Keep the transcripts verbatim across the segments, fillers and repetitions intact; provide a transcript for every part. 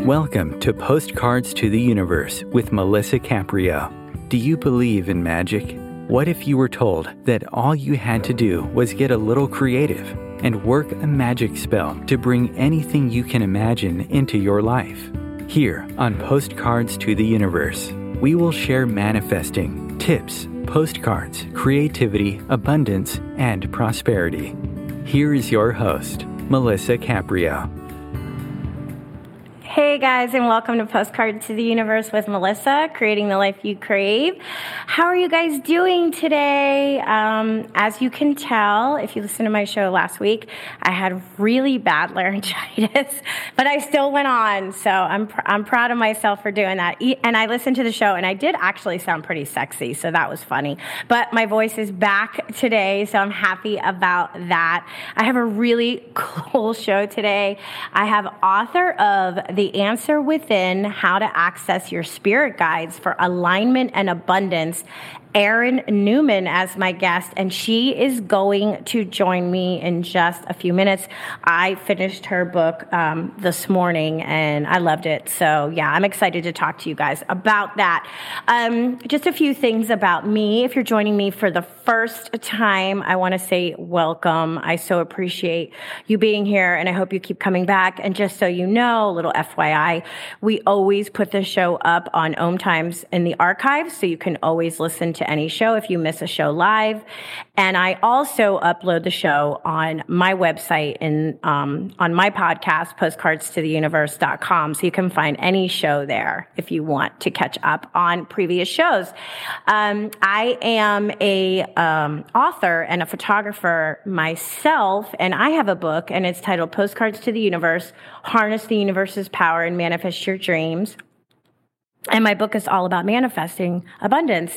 Welcome to Postcards to the Universe with Melissa Caprio. Do you believe in magic? What if you were told that all you had to do was get a little creative and work a magic spell to bring anything you can imagine into your life? Here on Postcards to the Universe, we will share manifesting, tips, postcards, creativity, abundance, and prosperity. Here is your host, Melissa Caprio. Hey guys, and welcome to Postcard to the Universe with Melissa, creating the life you crave. How are you guys doing today? Um, as you can tell, if you listened to my show last week, I had really bad laryngitis, but I still went on. So I'm pr- I'm proud of myself for doing that. And I listened to the show, and I did actually sound pretty sexy, so that was funny. But my voice is back today, so I'm happy about that. I have a really cool show today. I have author of The The Answer Within, How to Access Your Spirit Guides for Alignment and Abundance, Erin Newman as my guest, and she is going to join me in just a few minutes. I finished her book um, this morning, and I loved it. So, yeah, I'm excited to talk to you guys about that. Um, just a few things about me. If you're joining me for the first time, I want to say welcome. I so appreciate you being here, and I hope you keep coming back. And just so you know, a little F Y I, we always put the show up on Om Times in the archives, so you can always listen to any show if you miss a show live. And I also upload the show on my website and um, on my podcast, postcards to the universe dot com. So you can find any show there if you want to catch up on previous shows. Um, I am a um, author and a photographer myself, and I have a book, and it's titled Postcards to the Universe, Harness the Universe's Power and Manifest Your Dreams. And my book is all about manifesting abundance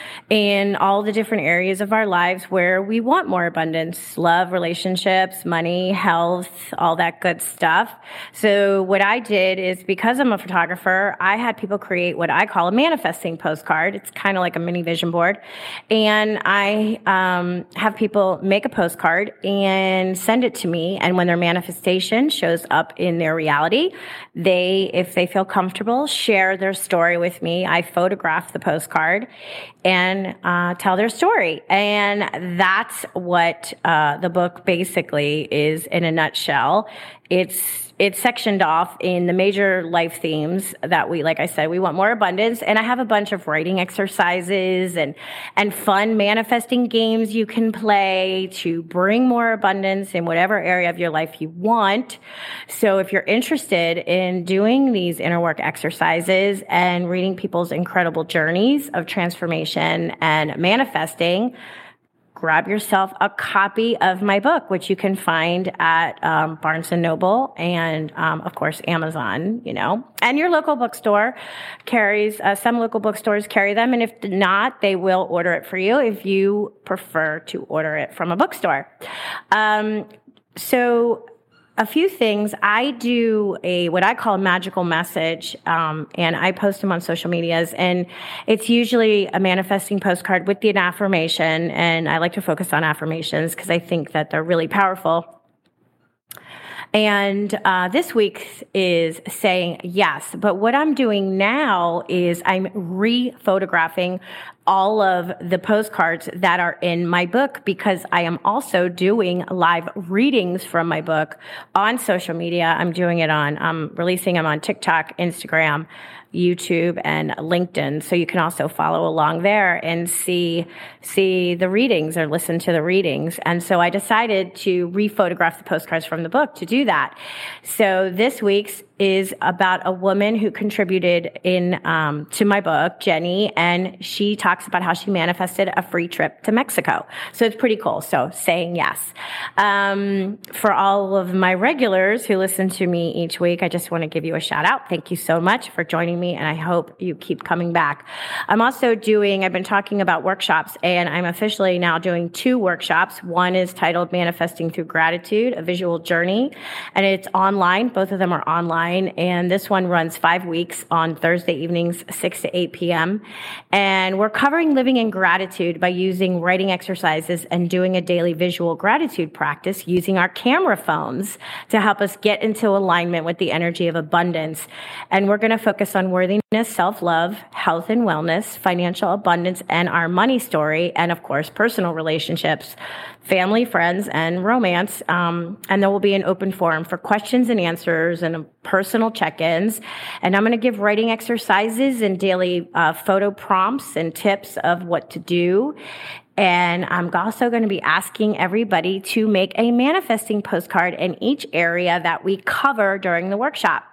in all the different areas of our lives where we want more abundance: love, relationships, money, health, all that good stuff. So what I did is, because I'm a photographer, I had people create what I call a manifesting postcard. It's kind of like a mini vision board. And I um, have people make a postcard and send it to me. And when their manifestation shows up in their reality, they, if they feel comfortable, share their story with me. I photograph the postcard and uh, tell their story. And that's what uh, the book basically is in a nutshell. It's It's sectioned off in the major life themes that we, like I said, we want more abundance. And I have a bunch of writing exercises and, and fun manifesting games you can play to bring more abundance in whatever area of your life you want. So if you're interested in doing these inner work exercises and reading people's incredible journeys of transformation and manifesting, grab yourself a copy of my book, which you can find at um, Barnes and Noble and, um, of course, Amazon, you know. And your local bookstore carries, uh, some local bookstores carry them, and if not, they will order it for you if you prefer to order it from a bookstore. Um, so... A few things. I do a what I call a magical message, um, and I post them on social medias. And it's usually a manifesting postcard with an affirmation. And I like to focus on affirmations because I think that they're really powerful. And uh, this week's is saying yes. But what I'm doing now is I'm re-photographing all of the postcards that are in my book, because I am also doing live readings from my book on social media. I'm doing it on, I'm releasing them on TikTok, Instagram, YouTube, and LinkedIn. So you can also follow along there and see see the readings or listen to the readings. And so I decided to re-photograph the postcards from the book to do that. So this week's is about a woman who contributed in um, to my book, Jenny, and she talks about how she manifested a free trip to Mexico. So it's pretty cool. So saying yes. Um, for all of my regulars who listen to me each week, I just want to give you a shout out. Thank you so much for joining me, and I hope you keep coming back. I'm also doing, I've been talking about workshops, and I'm officially now doing two workshops. One is titled Manifesting Through Gratitude, a Visual Journey, and it's online. Both of them are online. online, and this one runs five weeks on Thursday evenings, six to eight p.m. And we're covering living in gratitude by using writing exercises and doing a daily visual gratitude practice using our camera phones to help us get into alignment with the energy of abundance. And we're going to focus on worthiness, self-love, health and wellness, financial abundance, and our money story, and of course, personal relationships, family, friends, and romance. Um, and there will be an open forum for questions and answers and personal check-ins. And I'm going to give writing exercises and daily uh, photo prompts and tips of what to do. And I'm also going to be asking everybody to make a manifesting postcard in each area that we cover during the workshop.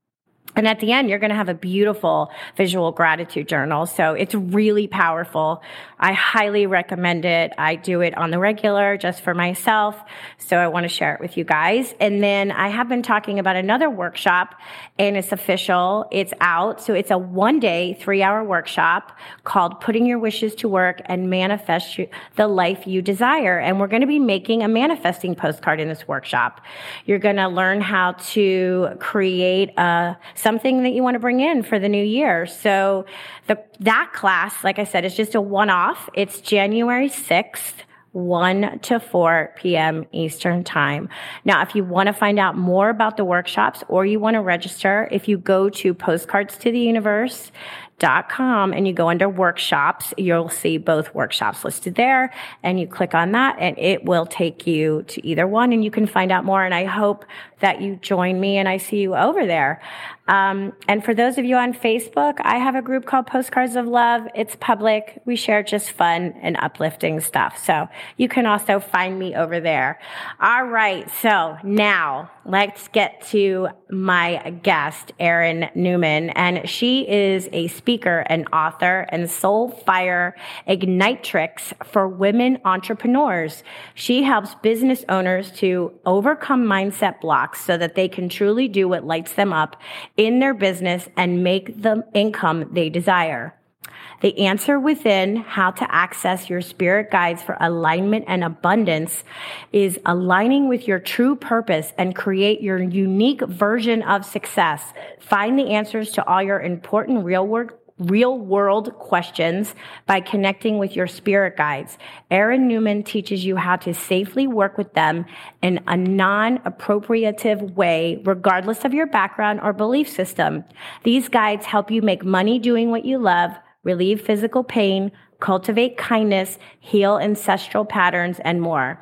And at the end, you're going to have a beautiful visual gratitude journal. So it's really powerful. I highly recommend it. I do it on the regular just for myself. So I want to share it with you guys. And then I have been talking about another workshop, and it's official. It's out. So it's a one day, three hour workshop called Putting Your Wishes to Work and Manifest the Life You Desire. And we're going to be making a manifesting postcard in this workshop. You're going to learn how to create a something that you want to bring in for the new year. So the, that class, like I said, is just a one-off. It's January sixth, one to four p.m. Eastern time. Now, if you want to find out more about the workshops or you want to register, if you go to postcards to the universe dot com and you go under workshops, you'll see both workshops listed there, and you click on that and it will take you to either one and you can find out more. And I hope that you join me and I see you over there. Um, and for those of you on Facebook, I have a group called Postcards of Love. It's public. We share just fun and uplifting stuff. So you can also find me over there. All right. So now let's get to my guest, Erin Newman. And she is a speaker and author and soul fire ignitrix for women entrepreneurs. She helps business owners to overcome mindset blocks so that they can truly do what lights them up in their business and make the income they desire. The answer within how to access your spirit guides for alignment and abundance is aligning with your true purpose and create your unique version of success. Find the answers to all your important real world real world questions by connecting with your spirit guides. Erin Newman teaches you how to safely work with them in a non-appropriative way, regardless of your background or belief system. These guides help you make money doing what you love, relieve physical pain, cultivate kindness, heal ancestral patterns, and more.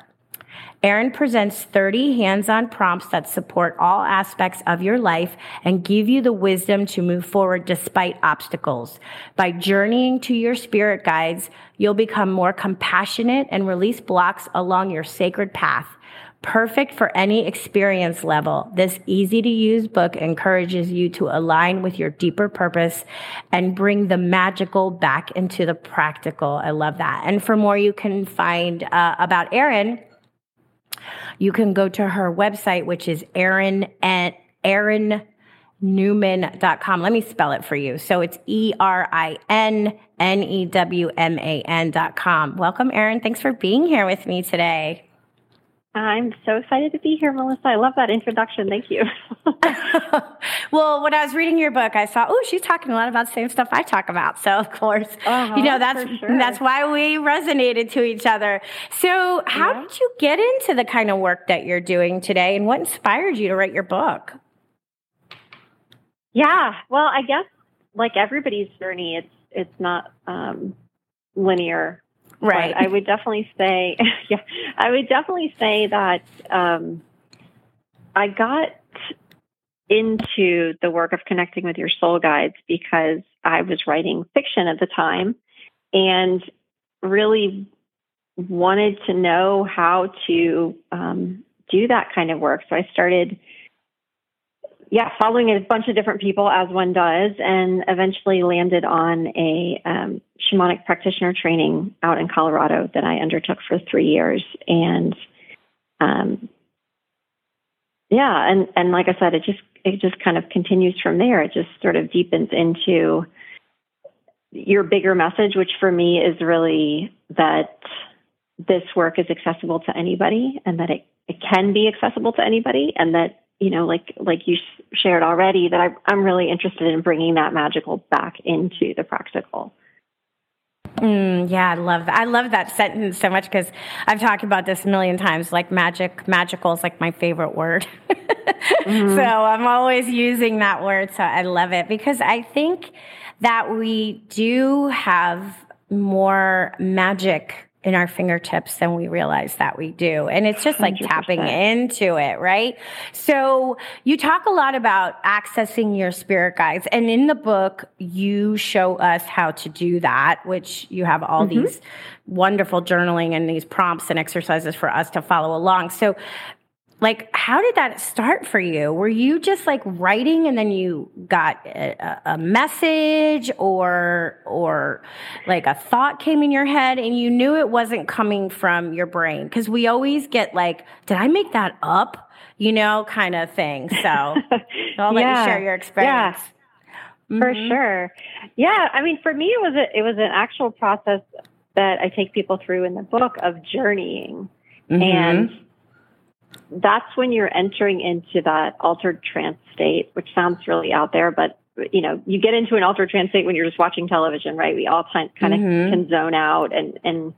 Erin presents thirty hands-on prompts that support all aspects of your life and give you the wisdom to move forward despite obstacles. By journeying to your spirit guides, you'll become more compassionate and release blocks along your sacred path. Perfect for any experience level, this easy-to-use book encourages you to align with your deeper purpose and bring the magical back into the practical. I love that. And for more, you can find uh, about Erin. You can go to her website, which is Erin at Erin Newman dot com. Let me spell it for you. So it's E R I N N E W M A N dot com. Welcome, Erin. Thanks for being here with me today. I'm so excited to be here, Melissa. I love that introduction. Thank you. Well, when I was reading your book, I saw, oh, she's talking a lot about the same stuff I talk about. So, of course, uh-huh, you know, that's sure. that's why we resonated to each other. So how yeah. did you get into the kind of work that you're doing today, and what inspired you to write your book? Yeah, well, I guess like everybody's journey, it's it's not um, linear. Right. But I would definitely say, yeah, I would definitely say that um, I got into the work of connecting with your soul guides because I was writing fiction at the time and really wanted to know how to um, do that kind of work. So I started yeah, following a bunch of different people as one does, and eventually landed on a um, shamanic practitioner training out in Colorado that I undertook for three years. And um, yeah, and, and like I said, it just it just kind of continues from there. It just sort of deepens into your bigger message, which for me is really that this work is accessible to anybody, and that it, it can be accessible to anybody, and that you know, like like you shared already, that I, I'm really interested in bringing that magical back into the practical. Mm, yeah, I love that. I love that sentence so much because I've talked about this a million times. Like magic, magical is like my favorite word. Mm-hmm. So I'm always using that word. So I love it because I think that we do have more magic in our fingertips than we realize that we do. And it's just like one hundred percent tapping into it, right? So you talk a lot about accessing your spirit guides. And in the book, you show us how to do that, which you have all mm-hmm. these wonderful journaling and these prompts and exercises for us to follow along. So like, how did that start for you? Were you just like writing and then you got a, a message or, or like a thought came in your head and you knew it wasn't coming from your brain? Because we always get like, did I make that up? You know, kind of thing. So I'll let yeah. you share your experience. Yeah, mm-hmm. for sure. Yeah. I mean, for me, it was a, it was an actual process that I take people through in the book of journeying. Mm-hmm. And that's when you're entering into that altered trance state, which sounds really out there, but you know, you get into an altered trance state when you're just watching television, right? We all kind of mm-hmm. can zone out, and and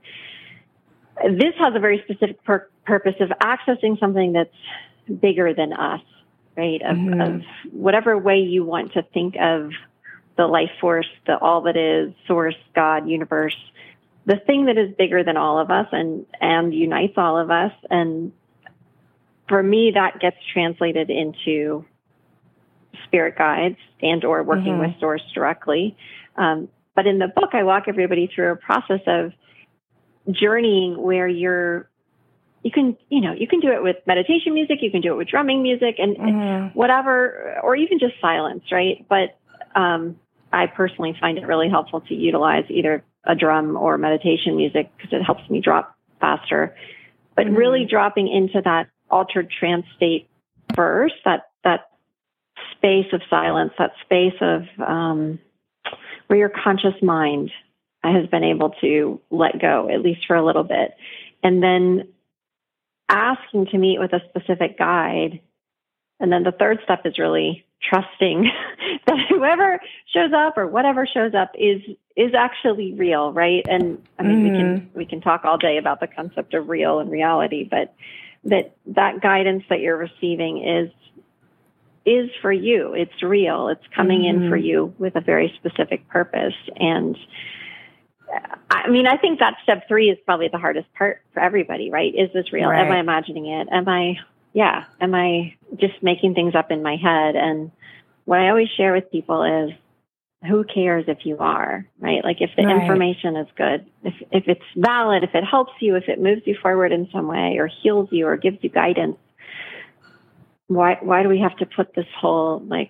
this has a very specific pur- purpose of accessing something that's bigger than us, right? Of, mm-hmm. of whatever way you want to think of the life force, the all that is, source, God, universe, the thing that is bigger than all of us and and unites all of us. And for me, that gets translated into spirit guides and or working mm-hmm. with source directly. Um, but in the book, I walk everybody through a process of journeying where you're, you can, you know, you can do it with meditation music, you can do it with drumming music and mm-hmm. whatever, or even just silence, right? But um, I personally find it really helpful to utilize either a drum or meditation music because it helps me drop faster. But mm-hmm. really dropping into that altered trance state first, that that space of silence, that space of um, where your conscious mind has been able to let go, at least for a little bit, and then asking to meet with a specific guide. And then the third step is really trusting that whoever shows up or whatever shows up is is actually real, right? And I mean, mm-hmm. we can we can talk all day about the concept of real and reality, but that that guidance that you're receiving is is for you. It's real. It's coming mm-hmm. in for you with a very specific purpose. And I mean, I think that step three is probably the hardest part for everybody, right? Is this real? Right. Am I imagining it? Am I, yeah, am I just making things up in my head? And what I always share with people is, who cares if you are, right? Like if the right. information is good, if if it's valid, if it helps you, if it moves you forward in some way or heals you or gives you guidance, why why do we have to put this whole, like,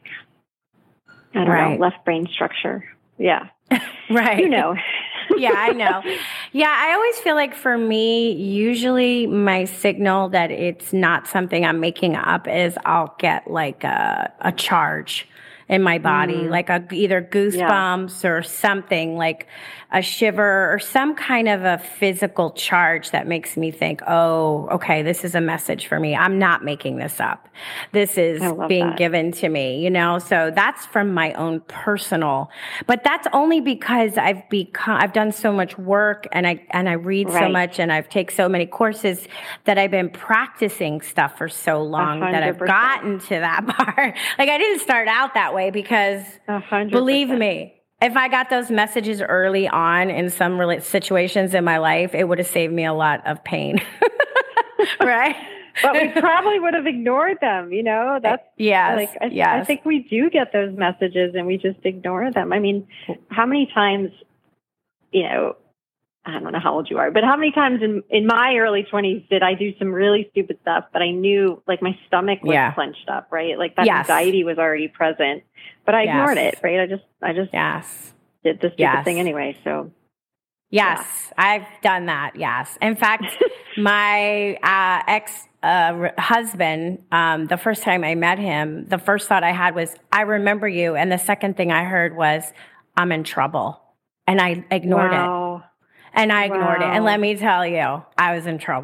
I don't right. know, left brain structure? Yeah. Right. You know. Yeah, I know. Yeah, I always feel like for me, usually my signal that it's not something I'm making up is I'll get like a, a charge in my body, mm. like a, either goosebumps yeah. or something, like a shiver or some kind of a physical charge that makes me think, oh, okay, this is a message for me. I'm not making this up. This is being that. given to me, you know? So that's from my own personal, but that's only because I've become, I've done so much work and I, and I read right. so much and I've taken so many courses that I've been practicing stuff for so long one hundred percent that I've gotten to that part. Like I didn't start out that way because one hundred percent believe me, if I got those messages early on in some situations in my life, it would have saved me a lot of pain. Right? But we probably would have ignored them, you know? That's yes, like I, yes. I think we do get those messages and we just ignore them. I mean, how many times, you know, I don't know how old you are, but how many times in, in my early twenties did I do some really stupid stuff, but I knew like my stomach was yeah. clenched up, right? Like that yes. anxiety was already present, but I ignored yes. it, right? I just, I just yes. did the stupid yes. thing anyway. So yes, yeah. I've done that. Yes. In fact, my uh, ex uh, husband, um, the first time I met him, the first thought I had was, I remember you. And the second thing I heard was, I'm in trouble. And I ignored wow. it. And I ignored wow. it. And let me tell you, I was in trouble.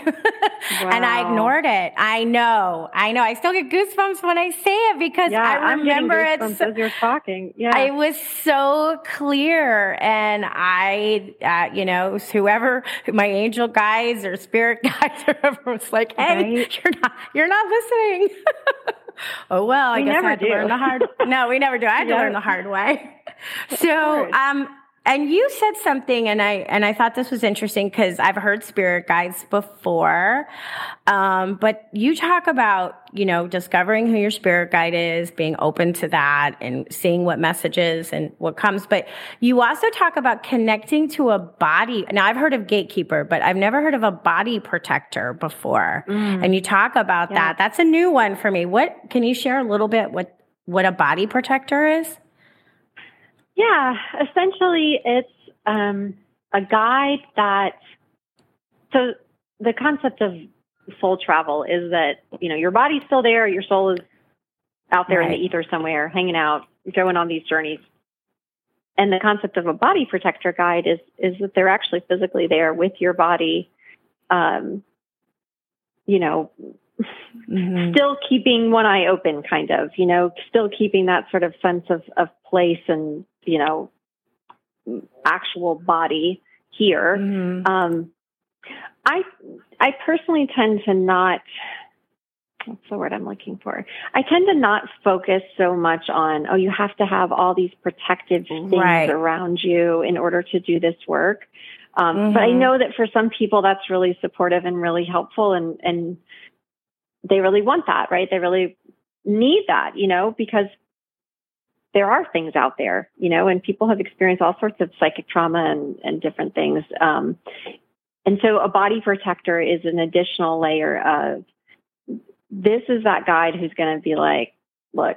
Wow. And I ignored it. I know. I know. I still get goosebumps when I say it because yeah, I remember I'm getting it. So, as you're talking. Yeah. It was so clear. And I, uh, you know, whoever, my angel guides or spirit guides or whoever was like, hey, right. you're not, you're not listening. Oh, well, I we guess never I had do. to learn the hard No, we never do. I had to learn the hard way. So, um, and you said something, and I and I thought this was interesting because I've heard spirit guides before, um, but you talk about, you know, discovering who your spirit guide is, being open to that, and seeing what messages and what comes. But you also talk about connecting to a body. Now, I've heard of gatekeeper, but I've never heard of a body protector before. Mm. And you talk about yeah. that. That's a new one for me. What can you share a little bit what what a body protector is? Yeah, essentially it's um, a guide that, so the concept of soul travel is that, you know, your body's still there, your soul is out there right. in the ether somewhere, hanging out, going on these journeys. And the concept of a body protector guide is, is that they're actually physically there with your body, um, you know, mm-hmm. still keeping one eye open, kind of, you know, still keeping that sort of sense of, of place and, you know, actual body here. Mm-hmm. Um, I, I personally tend to not, what's the word I'm looking for? I tend to not focus so much on, oh, you have to have all these protective things right. around you in order to do this work. Um, mm-hmm. But I know that for some people that's really supportive and really helpful, and, and they really want that, right? They really need that, you know, because there are things out there, you know, and people have experienced all sorts of psychic trauma and, and different things. Um, and so a body protector is an additional layer of, this is that guide who's going to be like, look,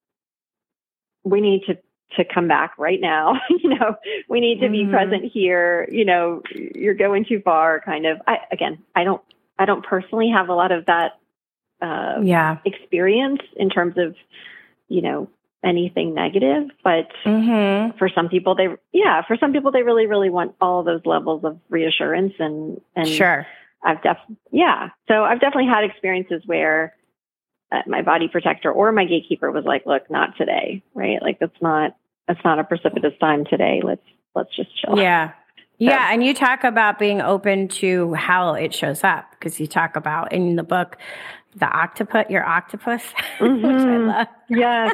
we need to, to come back right now. you know, we need to mm-hmm. be present here. You know, you're going too far, kind of. I, again, I don't, I don't personally have a lot of that uh, yeah. experience in terms of, you know, anything negative, but mm-hmm. for some people, they, yeah, for some people, they really, really want all those levels of reassurance and, and sure. I've def, yeah. So I've definitely had experiences where uh, my body protector or my gatekeeper was like, look, not today, right? Like that's not, that's not a precipitous time today. Let's, let's just chill. Yeah. So. Yeah. And you talk about being open to how it shows up, because you talk about in the book, the octopus, your octopus, mm-hmm. which I love. Yes.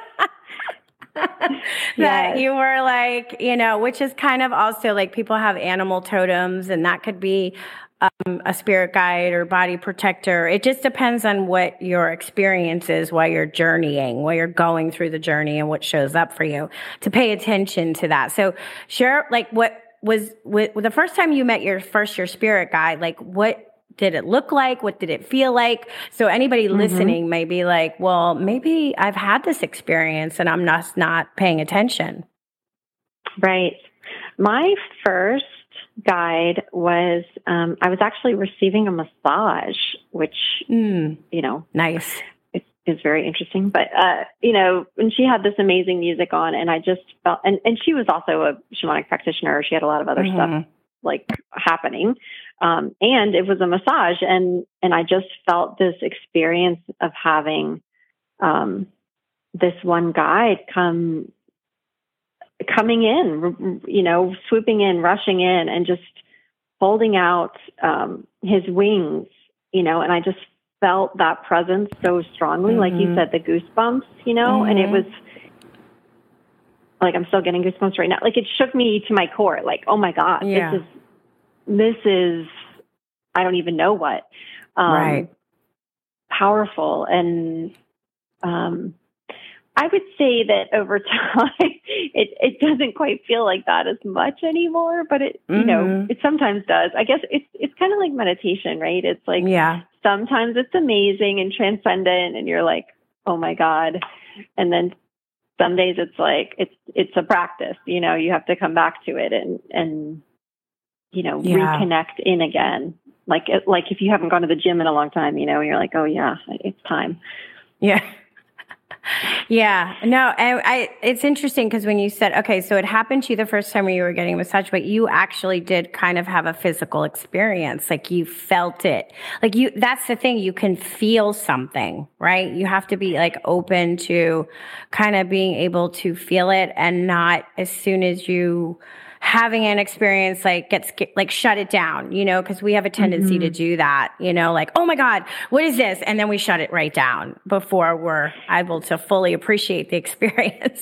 that yes. you were like, you know, which is kind of also like people have animal totems, and that could be um, a spirit guide or body protector. It just depends on what your experience is while you're journeying, while you're going through the journey, and what shows up for you, to pay attention to that. So share, like, what was with, the first time you met your first, your spirit guide, like what did it look like? What did it feel like? So anybody mm-hmm. listening may be like, well, maybe I've had this experience and I'm not, not paying attention. Right. My first guide was, um, I was actually receiving a massage, which, mm. you know, nice. It is very interesting, but, uh, you know, and she had this amazing music on, and I just felt, and, and she was also a shamanic practitioner. She had a lot of other mm-hmm. stuff like happening. Um, and it was a massage, and, and I just felt this experience of having, um, this one guide come, coming in, you know, swooping in, rushing in, and just holding out, um, his wings, you know, and I just felt that presence so strongly, mm-hmm. like you said, the goosebumps, you know, mm-hmm. and it was like, I'm still getting goosebumps right now. Like it shook me to my core, like, oh my God, yeah. this is, this is, I don't even know what, um, right. powerful. And, um, I would say that over time, it, it doesn't quite feel like that as much anymore, but it, mm-hmm. you know, it sometimes does. I guess it's, it's kind of like meditation, right? It's like, yeah. sometimes it's amazing and transcendent and you're like, oh my God. And then some days it's like, it's, it's a practice, you know, you have to come back to it and, and, you know, yeah. reconnect in again. Like, like if you haven't gone to the gym in a long time, you know, and you're like, oh yeah, it's time. Yeah. Yeah, no, I, I it's interesting because when you said, okay, so it happened to you the first time when you were getting a massage, but you actually did kind of have a physical experience, like you felt it. Like you, that's the thing, you can feel something, right? You have to be like open to kind of being able to feel it and not as soon as you having an experience like gets like shut it down, you know, because we have a tendency mm-hmm. to do that, you know, like, oh my God, what is this? And then we shut it right down before we're able to fully appreciate the experience.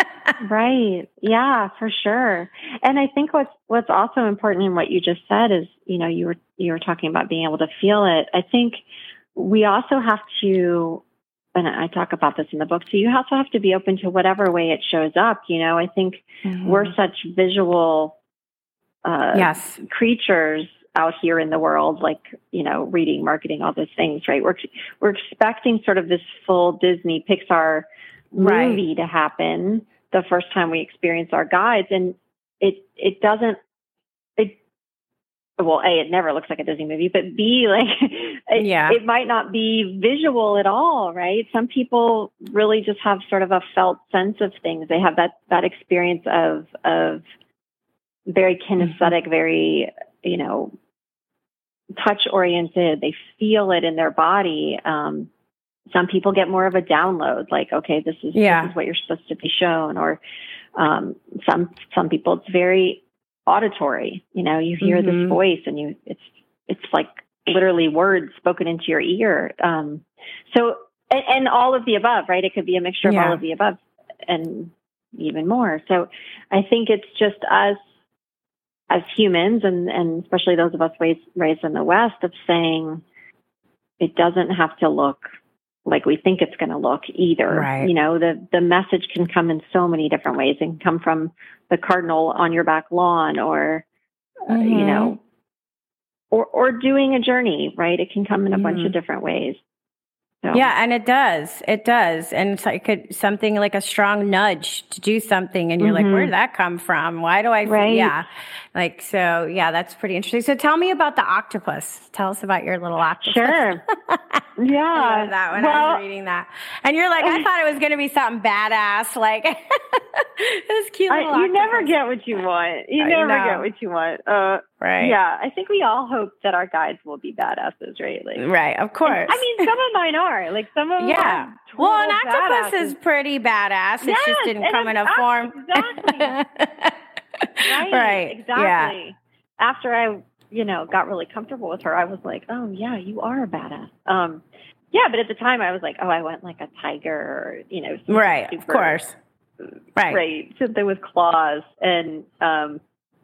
Right. Yeah, for sure. And I think what's what's also important in what you just said is, you know, you were you were talking about being able to feel it. I think we also have to, and I talk about this in the book, so you also have to be open to whatever way it shows up. You know, I think mm-hmm. we're such visual uh, yes. creatures out here in the world, like, you know, reading, marketing, all those things, right? We're, we're expecting sort of this full Disney Pixar movie right. to happen the first time we experience our guides. And it, it doesn't, it, well, A, it never looks like a Disney movie, but B, like, it, yeah. it might not be visual at all, right? Some people really just have sort of a felt sense of things. They have that, that experience of, of very kinesthetic, mm-hmm. very, you know, touch oriented. They feel it in their body. Um, some people get more of a download, like, okay, this is, yeah. this is what you're supposed to be shown. Or, um, some, some people, it's very auditory, you know, you hear mm-hmm. this voice and you, it's, it's like literally words spoken into your ear. Um, so, and, and all of the above, right? It could be a mixture of yeah. all of the above and even more. So I think it's just us as humans, and, and especially those of us raised, raised in the West, of saying it doesn't have to look like we think it's going to look either. Right. You know, the, the message can come in so many different ways. It can come from the cardinal on your back lawn, or, mm-hmm. uh, you know, or, or doing a journey, right? It can come in a mm-hmm. bunch of different ways. So. Yeah. And it does, it does. And it's like a, something like a strong nudge to do something. And you're mm-hmm. like, where did that come from? Why do I, right. yeah. Like, so yeah, that's pretty interesting. So tell me about the octopus. Tell us about your little octopus. Sure. Yeah. I love that when well, I was reading that. And you're like, I thought it was going to be something badass. Like this cute little I, You octopus. never get what you want. You I never know. get what you want. Uh, right. Yeah. I think we all hope that our guides will be badasses, right? Like, right. Of course. And, I mean, some of mine are. Like some of them yeah. are. Well, an octopus badasses. is pretty badass. It yes, just didn't come in a uh, form. Exactly. right. Right. Exactly. Yeah. After I, you know, got really comfortable with her, I was like, oh, yeah, you are a badass. Um, yeah, but at the time I was like, oh, I want like a tiger, or, you know. Right, super, of course. Right. Right. Something with claws. And, um,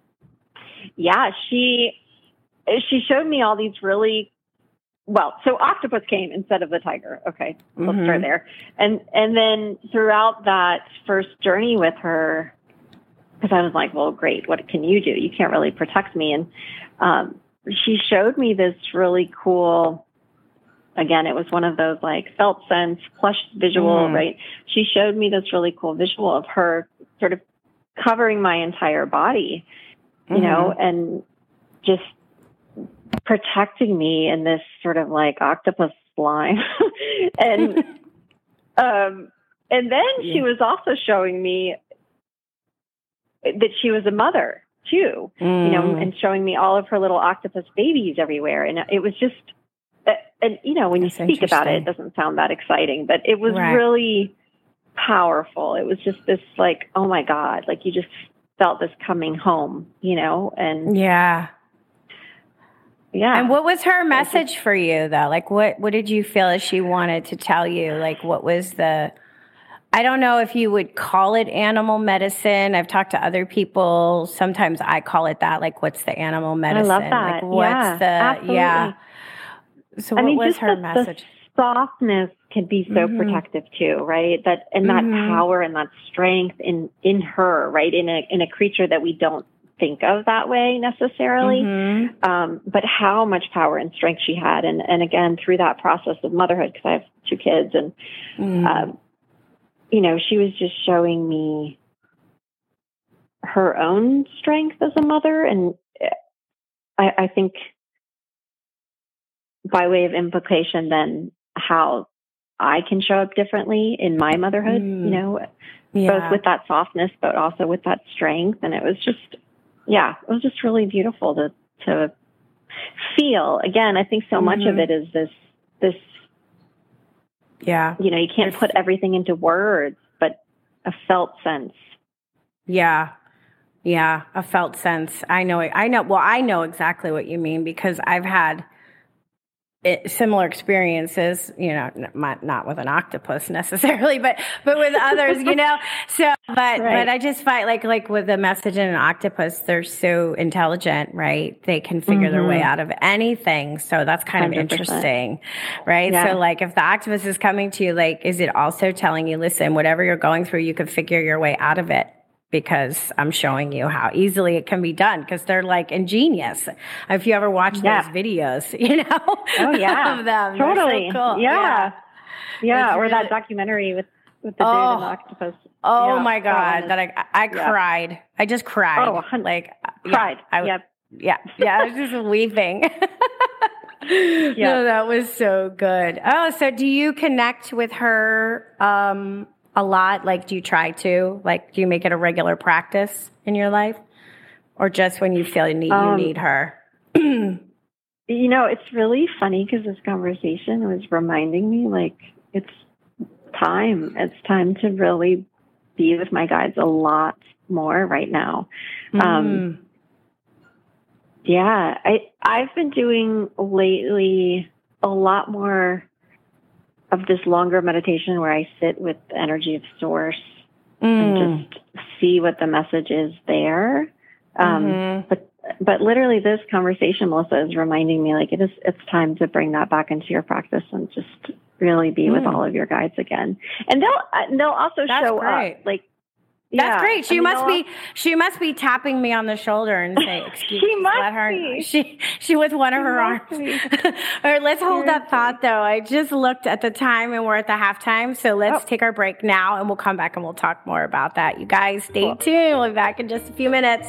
yeah, she, she showed me all these really, well, so octopus came instead of the tiger. Okay. Mm-hmm. Let's start there. And, and then throughout that first journey with her, because I was like, well, great, what can you do? You can't really protect me. And, um, she showed me this really cool, again, it was one of those like felt sense, plush visual, mm. right? She showed me this really cool visual of her sort of covering my entire body, you mm-hmm. know, and just protecting me in this sort of like octopus slime. and, um, and then yeah. she was also showing me that she was a mother too, mm. you know, and showing me all of her little octopus babies everywhere. And it was just, and, you know, when you That's speak about it, it doesn't sound that exciting, but it was right. really powerful. It was just this like, oh my God, like you just felt this coming home, you know? And yeah. Yeah. And what was her message for you though? Like what, what did you feel as she wanted to tell you? Like what was the, I don't know if you would call it animal medicine. I've talked to other people. Sometimes I call it that. Like what's the animal medicine? I love that. Like what's yeah, the, absolutely. yeah. So what I mean, was just her the, message? The softness can be so mm-hmm. protective too, right? That and that mm-hmm. power and that strength in in her, right? In a in a creature that we don't think of that way necessarily, mm-hmm. um, but how much power and strength she had, and and again through that process of motherhood, because I have two kids, and mm-hmm. um, you know, she was just showing me her own strength as a mother, and I, I think. By way of implication, then how I can show up differently in my motherhood, Mm. you know, Yeah. both with that softness, but also with that strength. And it was just, yeah, it was just really beautiful to, to feel. Again, I think so Mm-hmm. much of it is this, this, Yeah. you know, you can't It's- put everything into words, but a felt sense. Yeah. Yeah. A felt sense. I know it. I know. Well, I know exactly what you mean because I've had it, similar experiences, you know, not, not with an octopus necessarily, but, but with others, you know, so, but, Right. but I just find like, like with the message in an octopus, they're so intelligent, right? They can figure Mm-hmm. their way out of anything. So that's kind one hundred of percent. interesting, right? Yeah. So like if the octopus is coming to you, like, is it also telling you, listen, whatever you're going through, you can figure your way out of it? Because I'm showing you how easily it can be done because they're like ingenious. If you ever watch Yeah. those videos, you know, Oh yeah, of them. totally. They're so cool. Yeah, yeah. It's or really- that documentary with with the dude Oh. and the octopus. Oh Yeah, my that God, one is- that I I yeah. cried. I just cried. Oh, a hun- like Cried. Yeah, I, Yep. yeah, yeah. I was just weeping. No, that was so good. Oh, so do you connect with her um, a lot? Like, do you try to? Like, do you make it a regular practice in your life, or just when you feel you need Um, you need her? You know, it's really funny because this conversation was reminding me, like, it's time. It's time to really be with my guides a lot more right now. Um, Mm. Yeah, I I've been doing lately a lot more of this longer meditation where I sit with the energy of source Mm. and just see what the message is there. Um, Mhm. But but literally, this conversation, Melissa, is reminding me like it is. It's time to bring that back into your practice and just really be with Mm. all of your guides again. And they'll uh, they'll also That's show great. up like. That's yeah, great. She I mean, must they'll be she must be tapping me on the shoulder and say, "Excuse She me." must let her be. she she with one of She her must arms. be. All right, let's hold that Seriously. thought though. I just looked at the time and we're at the halftime, so let's Oh. take our break now and we'll come back and we'll talk more about that. You guys stay Cool. tuned. We'll be back in just a few minutes.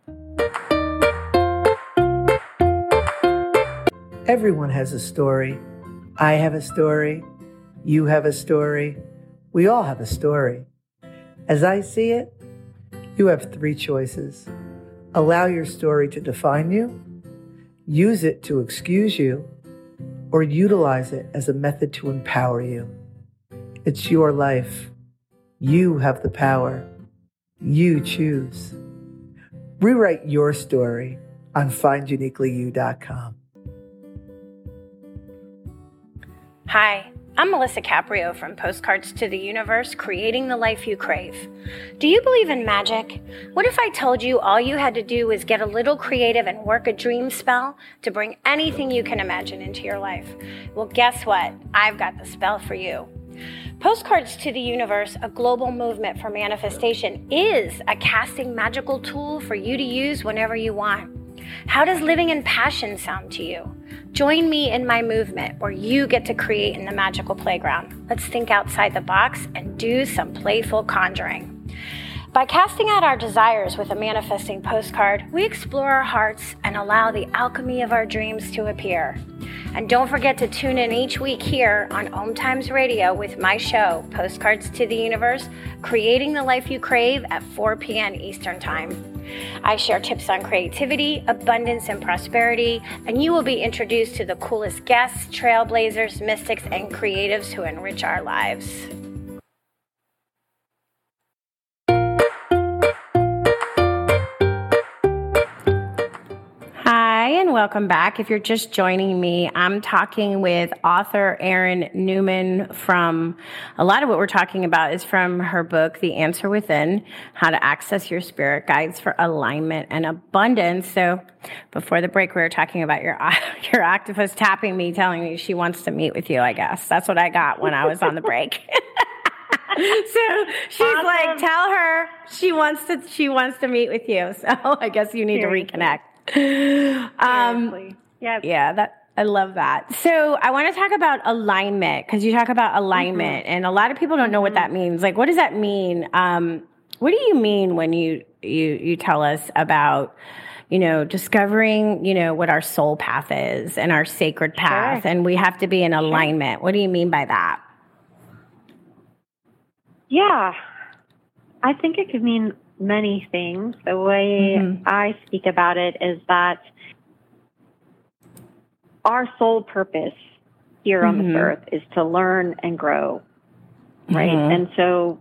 Everyone has a story. I have a story. You have a story. We all have a story. As I see it, you have three choices. Allow your story to define you, use it to excuse you, or utilize it as a method to empower you. It's your life. You have the power. You choose. Rewrite your story on find uniquely you dot com. Hi, I'm Melissa Caprio from Postcards to the Universe, creating the life you crave. Do you believe in magic? What if I told you all you had to do was get a little creative and work a dream spell to bring anything you can imagine into your life? Well, guess what? I've got the spell for you. Postcards to the Universe, a global movement for manifestation, is a casting magical tool for you to use whenever you want. How does living in passion sound to you? Join me in my movement where you get to create in the magical playground. Let's think outside the box and do some playful conjuring. By casting out our desires with a manifesting postcard, we explore our hearts and allow the alchemy of our dreams to appear. And don't forget to tune in each week here on Om Times Radio with my show, Postcards to the Universe, creating the life you crave at four p.m. Eastern Time. I share tips on creativity, abundance, and prosperity, and you will be introduced to the coolest guests, trailblazers, mystics, and creatives who enrich our lives. Hi, and welcome back. If you're just joining me, I'm talking with author Erin Newman from, a lot of what we're talking about is from her book, The Answer Within, How to Access Your Spirit Guides for Alignment and Abundance. So before the break, we were talking about your, your octopus tapping me, telling me she wants to meet with you, I guess. That's what I got when I was on the break. So she's Awesome. like, tell her she wants to, she wants to meet with you. So I guess you need Seriously. to reconnect. Um, Seriously. Yeah. yeah, that I love that. So I want to talk about alignment because you talk about alignment, Mm-hmm. and a lot of people don't know what that means. Like, what does that mean? Um, what do you mean when you you you tell us about, you know, discovering, you know, what our soul path is and our sacred path, Sure. and we have to be in alignment? What do you mean by that? Yeah, I think it could mean many things. The way mm-hmm. I speak about it is that our sole purpose here mm-hmm. on this earth is to learn and grow, right? Mm-hmm. And so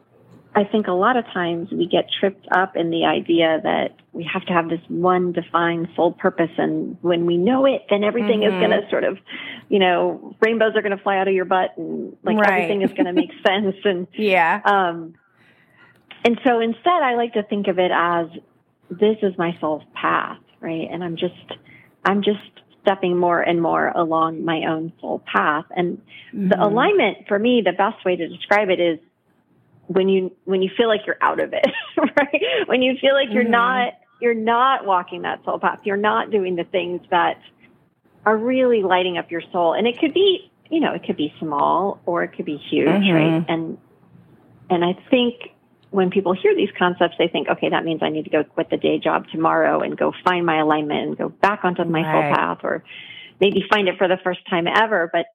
I think a lot of times we get tripped up in the idea that we have to have this one defined sole purpose. And when we know it, then everything mm-hmm. is going to sort of, you know, rainbows are going to fly out of your butt and like right. everything is going to make sense. And, yeah. Um, and so instead I like to think of it as this is my soul's path, right? And I'm just, I'm just stepping more and more along my own soul path. And mm-hmm. the alignment for me, the best way to describe it is when you, when you feel like you're out of it, right? When you feel like you're mm-hmm. not, you're not walking that soul path. You're not doing the things that are really lighting up your soul. And it could be, you know, it could be small or it could be huge, mm-hmm. right? And, and I think when people hear these concepts, they think, okay, that means I need to go quit the day job tomorrow and go find my alignment and go back onto my right. soul path, or maybe find it for the first time ever. But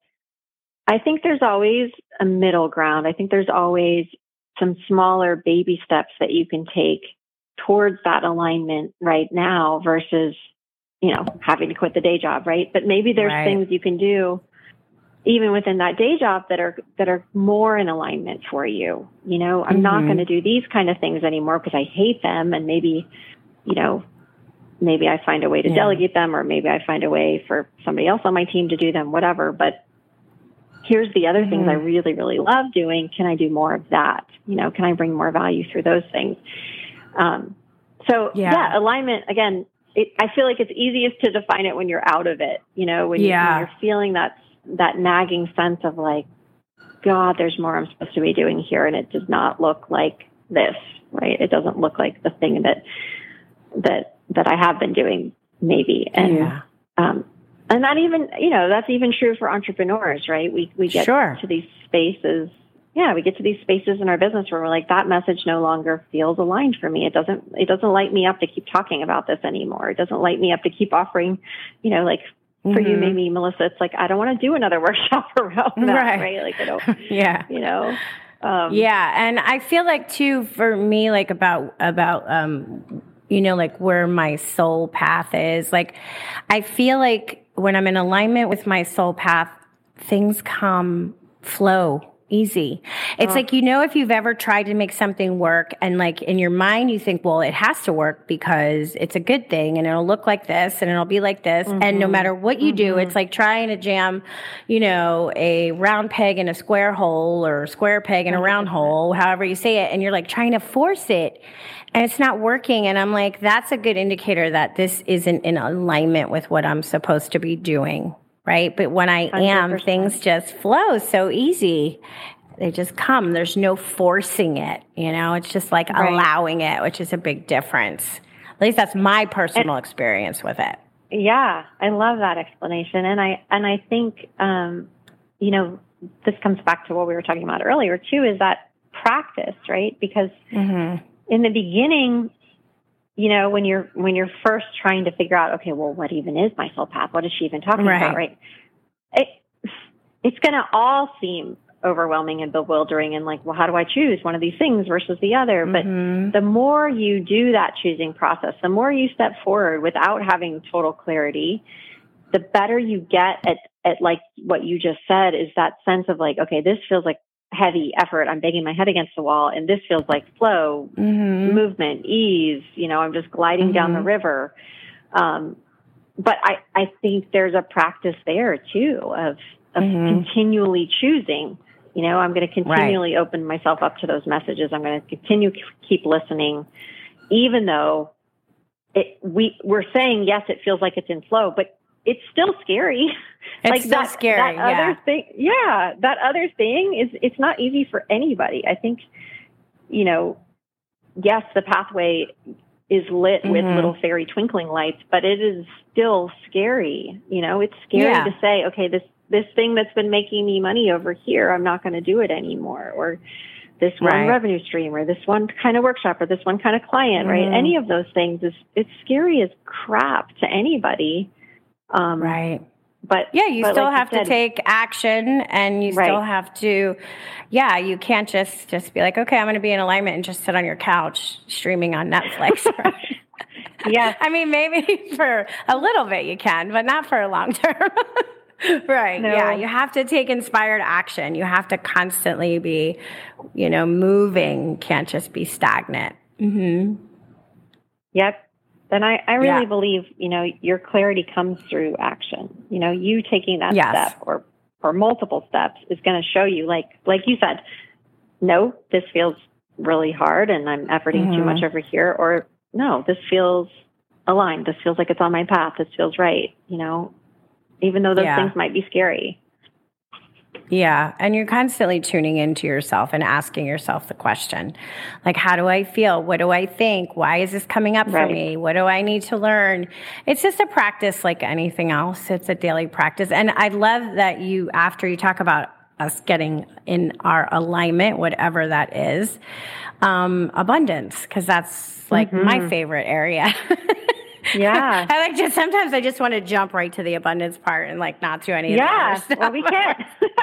I think there's always a middle ground. I think there's always some smaller baby steps that you can take towards that alignment right now versus, you know, having to quit the day job, right? But maybe there's right. things you can do even within that day job that are, that are more in alignment for you. You know, I'm mm-hmm. not going to do these kind of things anymore because I hate them. And maybe, you know, maybe I find a way to yeah. delegate them, or maybe I find a way for somebody else on my team to do them, whatever. But here's the other mm-hmm. things I really, really love doing. Can I do more of that? You know, can I bring more value through those things? Um, so yeah. yeah, alignment, again, it, I feel like it's easiest to define it when you're out of it, you know, when, yeah. you, when you're feeling that, that nagging sense of like, God, there's more I'm supposed to be doing here. And it does not look like this, right? It doesn't look like the thing that, that, that I have been doing maybe. And, yeah. um, and that even, you know, that's even true for entrepreneurs, right? We, we get sure. to these spaces. Yeah. We get to these spaces in our business where we're like, that message no longer feels aligned for me. It doesn't, it doesn't light me up to keep talking about this anymore. It doesn't light me up to keep offering, you know, like, for mm-hmm. you, maybe, Melissa, it's like, I don't want to do another workshop around that, right? right? Like, I don't, yeah. you know? Um, yeah. And I feel like, too, for me, like, about, about, um, you know, like, where my soul path is, like, I feel like when I'm in alignment with my soul path, things come, flow easy. It's oh. like, you know, if you've ever tried to make something work and like in your mind, you think, well, it has to work because it's a good thing and it'll look like this and it'll be like this. Mm-hmm. And no matter what you mm-hmm. do, it's like trying to jam, you know, a round peg in a square hole or a square peg in a round hole, however you say it. And you're like trying to force it and it's not working. And I'm like, that's a good indicator that this isn't in alignment with what I'm supposed to be doing. Right. But when I am, one hundred percent. Things just flow so easy. They just come. There's no forcing it. You know, it's just like right. allowing it, which is a big difference. At least that's my personal and, experience with it. Yeah. I love that explanation. And I, and I think, um, you know, this comes back to what we were talking about earlier too, is that practice, right? Because mm-hmm. in the beginning, you know, when you're, when you're first trying to figure out, okay, well, what even is my soul path? What is she even talking right. about? Right. It, it's going to all seem overwhelming and bewildering and like, well, how do I choose one of these things versus the other? Mm-hmm. But the more you do that choosing process, the more you step forward without having total clarity, the better you get at, at like what you just said is that sense of like, okay, this feels like heavy effort. I'm banging my head against the wall. And this feels like flow, mm-hmm. movement, ease. You know, I'm just gliding mm-hmm. down the river. Um, but I, I think there's a practice there too of, of mm-hmm. continually choosing. You know, I'm going to continually right. open myself up to those messages. I'm going to continue to keep listening, even though it, we, we're saying, yes, it feels like it's in flow, but it's still scary. It's like still that, scary. That yeah. other thing, yeah, that other thing is, it's not easy for anybody. I think, you know, yes, the pathway is lit mm-hmm. with little fairy twinkling lights, but it is still scary. You know, it's scary yeah. to say, okay, this, this thing that's been making me money over here, I'm not going to do it anymore. Or this one right. revenue stream, or this one kind of workshop, or this one kind of client, mm-hmm. right? Any of those things is, it's scary as crap to anybody. Um, right. But yeah, you but still like you have said, to take action, and you Right. still have to, yeah, you can't just, just be like, okay, I'm going to be in alignment and just sit on your couch streaming on Netflix. Right? Yes. I mean, maybe for a little bit you can, but not for a long term. Right. No. Yeah. You have to take inspired action. You have to constantly be, you know, moving. Can't just be stagnant. Mm-hmm. Yep. And I, I really Yeah. believe, you know, your clarity comes through action. You know, you taking that Yes. step or, or multiple steps is going to show you, like, like you said, no, this feels really hard and I'm efforting Mm-hmm. too much over here. Or no, this feels aligned. This feels like it's on my path. This feels right. You know, even though those Yeah. things might be scary. Yeah. And you're constantly tuning into yourself and asking yourself the question, like, how do I feel? What do I think? Why is this coming up for Right. me? What do I need to learn? It's just a practice like anything else. It's a daily practice. And I love that you, after you talk about us getting in our alignment, whatever that is, um, abundance, because that's like Mm-hmm. my favorite area. Yeah. I like just sometimes I just want to jump right to the abundance part and like not do any of the Yeah. other stuff. Well, we can't.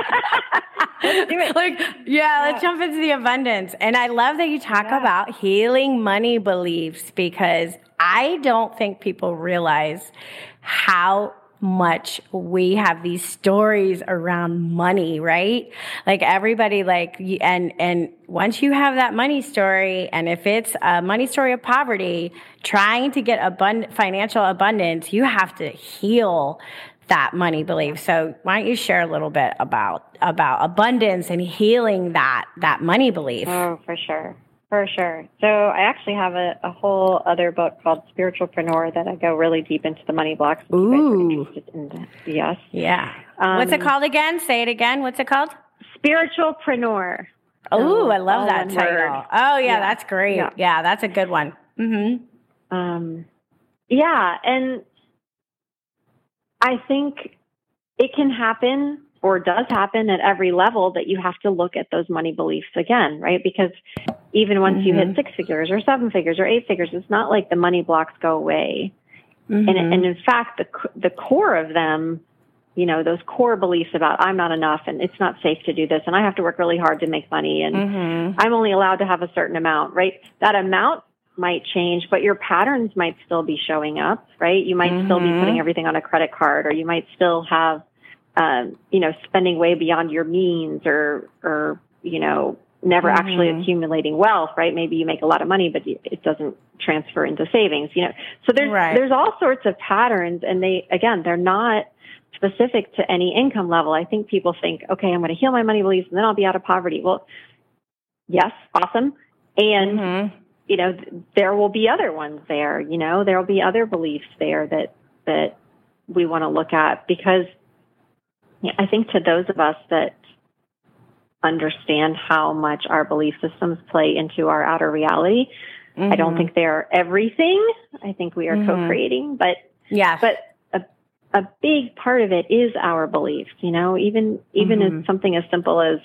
Let's do it. Like, yeah, let's jump into the abundance. And I love that you talk Yeah. about healing money beliefs, because I don't think people realize how much we have these stories around money, right? Like everybody, like, y- and, and once you have that money story, and if it's a money story of poverty, trying to get abund- financial abundance, you have to heal that money belief. So why don't you share a little bit about, about abundance and healing that, that money belief? Oh, for sure. For sure. So I actually have a, a whole other book called Spiritualpreneur that I go really deep into the money blocks. If you guys are Ooh. interested in that. Yes. Yeah. Um, What's it called again? Say it again. What's it called? Spiritualpreneur. Oh, Um, I love all that one title. word. Oh, yeah, Yeah. that's great. Yeah. Yeah. That's a good one. Mm-hmm. Um, yeah. And I think it can happen, or does happen at every level, that you have to look at those money beliefs again, right? Because even once you hit six figures or seven figures or eight figures, it's not like the money blocks go away. Mm-hmm. And, and in fact, the the core of them, you know, those core beliefs about I'm not enough and it's not safe to do this and I have to work really hard to make money and Mm-hmm. I'm only allowed to have a certain amount, right? That amount might change, but your patterns might still be showing up, right? You might still be Mhm. putting everything on a credit card, or you might still have, um, you know, spending way beyond your means, or, or, you know, never actually Mhm. accumulating wealth, right? Maybe you make a lot of money, but it doesn't transfer into savings, you know? So there's, Right. there's all sorts of patterns, and they, again, they're not specific to any income level. I think people think, okay, I'm going to heal my money beliefs and then I'll be out of poverty. Well, yes, awesome. And, Mm-hmm. you know, th- there will be other ones there, you know, there will be other beliefs there that, that we want to look at, because you know, I think to those of us that understand how much our belief systems play into our outer reality, Mm-hmm. I don't think they're everything. I think we are Mhm. co-creating, but, Yes. but a, a big part of it is our beliefs, you know, even, even Mhm. as something as simple as,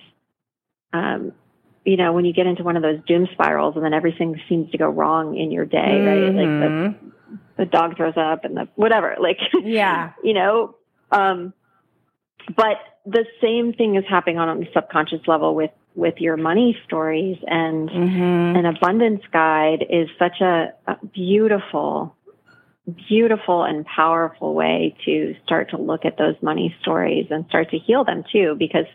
um, you know, when you get into one of those doom spirals and then everything seems to go wrong in your day, right? Like the, Mhm. the dog throws up and the whatever, like, Yeah. you know, um, but the same thing is happening on a subconscious level with, with your money stories. And Mm-hmm. an abundance guide is such a, a beautiful, beautiful and powerful way to start to look at those money stories and start to heal them too. Because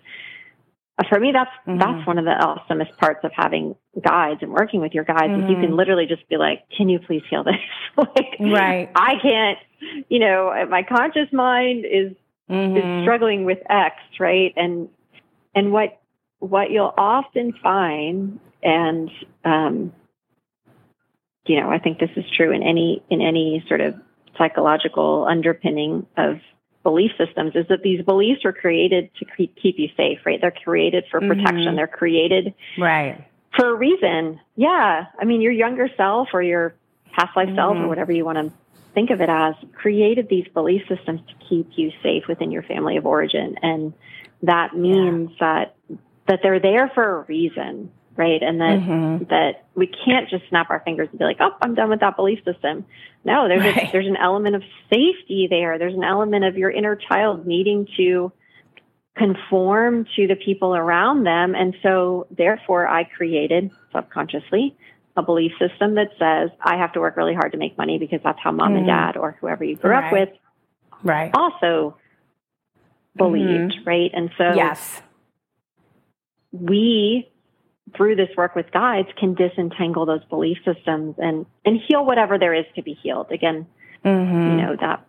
for me, that's, Mhm. that's one of the awesomest parts of having guides and working with your guides is you Mhm. can literally just be like, can you please heal this? Like, Right. I can't, you know, my conscious mind is, Mm-hmm. is struggling with X, right? And, and what, what you'll often find, and, um, you know, I think this is true in any, in any sort of psychological underpinning of belief systems, is that these beliefs are created to keep, keep you safe, right? They're created for protection. Mhm. They're created Right. for a reason. Yeah. I mean, your younger self or your past life self Mhm. or whatever you want to think of it as created these belief systems to keep you safe within your family of origin. And that means that, that they're there for a reason, right? And that Mm-hmm. that we can't just snap our fingers and be like, oh, I'm done with that belief system. No, there's Right. a, there's an element of safety there. There's an element of your inner child needing to conform to the people around them. And so therefore I created subconsciously a belief system that says I have to work really hard to make money because that's how mom Mm-hmm. and dad or whoever you grew Right. up with Right. also believed, Mm-hmm. right? And so Yes. we, through this work with guides, can disentangle those belief systems and, and heal whatever there is to be healed. Again, Mm-hmm. you know, that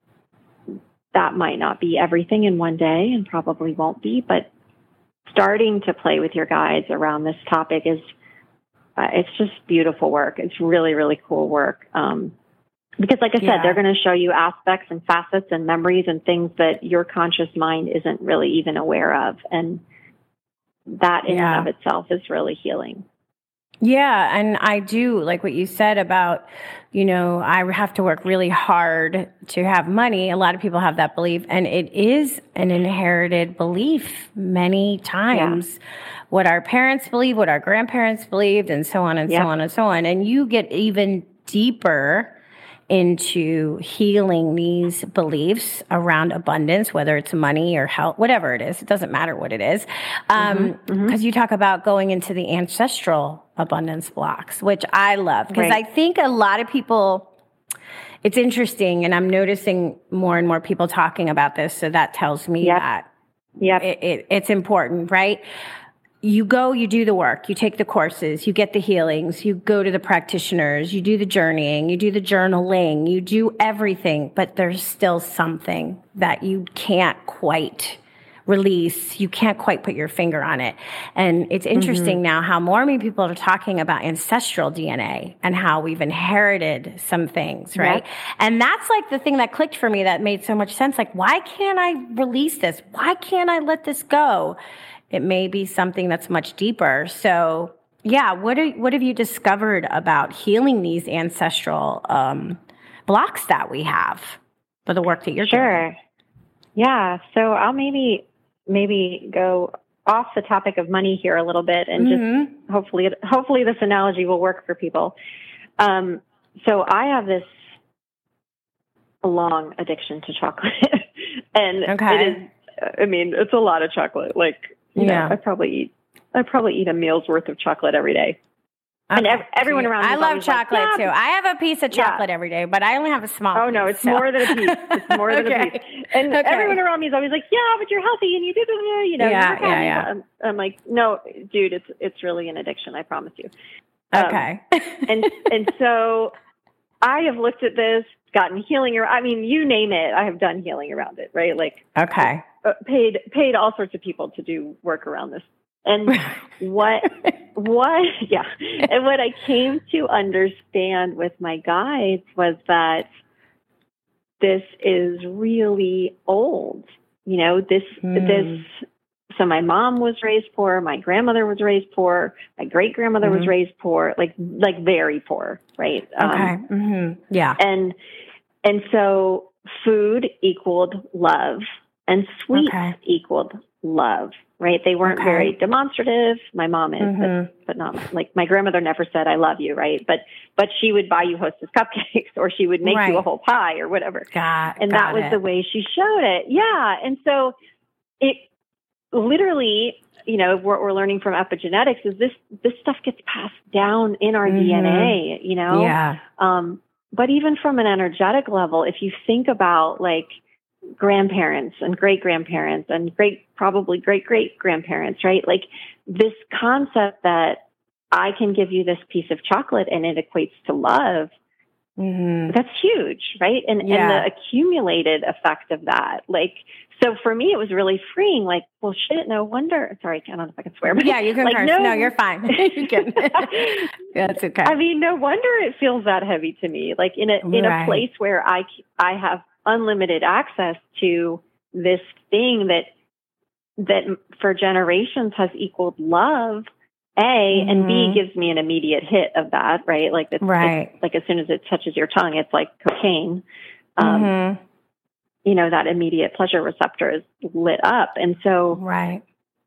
that might not be everything in one day and probably won't be, but starting to play with your guides around this topic is, uh, it's just beautiful work. It's really, really cool work. Um, because like I said, Yeah. they're going to show you aspects and facets and memories and things that your conscious mind isn't really even aware of. And that in Yeah. and of itself is really healing. Yeah, and I do like what you said about, you know, I have to work really hard to have money. A lot of people have that belief, and it is an inherited belief many times. Yeah. What our parents believe, what our grandparents believed, and so on and yep. so on and so on. And you get even deeper into healing these beliefs around abundance, whether it's money or health, whatever it is. It doesn't matter what it is. Um, mm-hmm, mm-hmm. 'cause you talk about going into the ancestral abundance blocks, which I love. Because right. I think a lot of people, it's interesting, and I'm noticing more and more people talking about this. So that tells me yep. that yep. it, it, it's important, right? You go, you do the work, you take the courses, you get the healings, you go to the practitioners, you do the journeying, you do the journaling, you do everything, but there's still something that you can't quite release. You can't quite put your finger on it. And it's interesting mm-hmm. now how more and more people are talking about ancestral D N A and how we've inherited some things, right? Yep. And that's like the thing that clicked for me that made so much sense. Like, why can't I release this? Why can't I let this go? It may be something that's much deeper. So, yeah, what are, what have you discovered about healing these ancestral um, blocks that we have for the work that you're sure. doing? Yeah. So I'll maybe maybe go off the topic of money here a little bit, and mm-hmm. just hopefully hopefully this analogy will work for people. Um, so I have this long addiction to chocolate, and okay. it is. I mean, it's a lot of chocolate. Like. You yeah. know, I probably eat, I probably eat a meal's worth of chocolate every day. Okay. And ev- everyone around me I is love chocolate like, yeah. too. I have a piece of chocolate yeah. every day, but I only have a small Oh piece, no, it's so. more than a piece. It's more than okay. a piece. And okay. everyone around me is always like, yeah, but you're healthy and you do, you know, yeah, you're yeah, yeah. I'm, I'm like, no, dude, it's, it's really an addiction. I promise you. Um, okay. and, and so I have looked at this, gotten healing. Or I mean, you name it. I have done healing around it, right? Like, okay. Uh, paid, paid all sorts of people to do work around this. And what, what, yeah. And what I came to understand with my guides was that this is really old. You know, this, mm. this, so my mom was raised poor. My grandmother was raised poor. My great grandmother mm-hmm. was raised poor, like, like very poor. Right. Okay. Um, mm-hmm. Yeah. And, and so food equaled love and sweets okay. equaled love. Right. They weren't okay. very demonstrative. My mom is, mm-hmm. but, but not like my grandmother never said, I love you. Right. But, but she would buy you Hostess cupcakes, or she would make right. you a whole pie or whatever. Got, and got that was it. the way she showed it. Yeah. And so it literally, you know, what we're learning from epigenetics is this, this stuff gets passed down in our mm-hmm. D N A, you know? Yeah. Um, but even from an energetic level, if you think about like, grandparents and great grandparents and great, probably great great grandparents, right? Like this concept that I can give you this piece of chocolate and it equates to love. Mm-hmm. That's huge, right? And yeah. and the accumulated effect of that, like, so for me, it was really freeing. Like, well, shit, no wonder. Sorry, I don't know if I can swear, but yeah, you can like, curse. No, no, you're fine. You can. That's okay. I mean, no wonder it feels that heavy to me. Like in a in right. a place where I I have unlimited access to this thing that that for generations has equaled love, A, mm-hmm. and B gives me an immediate hit of that, right? Like it's, right. it's like as soon as it touches your tongue, it's like cocaine. Um, mm-hmm. You know, that immediate pleasure receptor is lit up, and so right.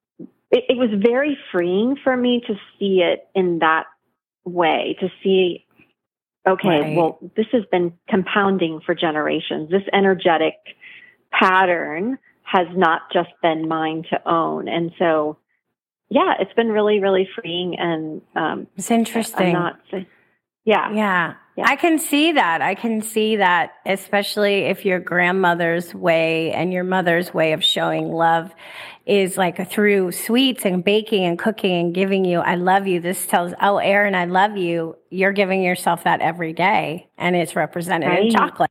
it, it was very freeing for me to see it in that way, to see, okay, Right. well, this has been compounding for generations. This energetic pattern has not just been mine to own. And so, yeah, it's been really, really freeing. And um, It's interesting. I'm not, yeah. Yeah. Yeah. I can see that. I can see that, especially if your grandmother's way and your mother's way of showing love is like through sweets and baking and cooking and giving you, I love you. This tells, oh, Erin, I love you. You're giving yourself that every day, and it's represented in Right. chocolate.